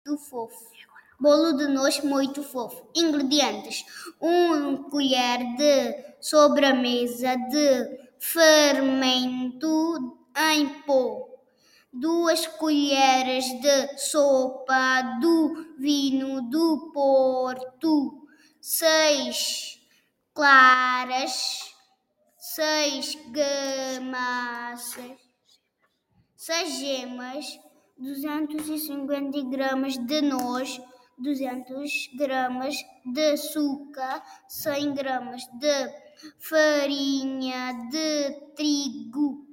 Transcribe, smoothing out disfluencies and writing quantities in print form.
muito fofo. Bolo de noz muito fofo. Ingredientes: 1 colher de sobremesa de fermento em pó, 2 colheres de sopa do vinho do Porto, 6 claras, 6 gemas, 250 gramas de noz, 200 gramas de açúcar, 100 gramas de farinha de trigo,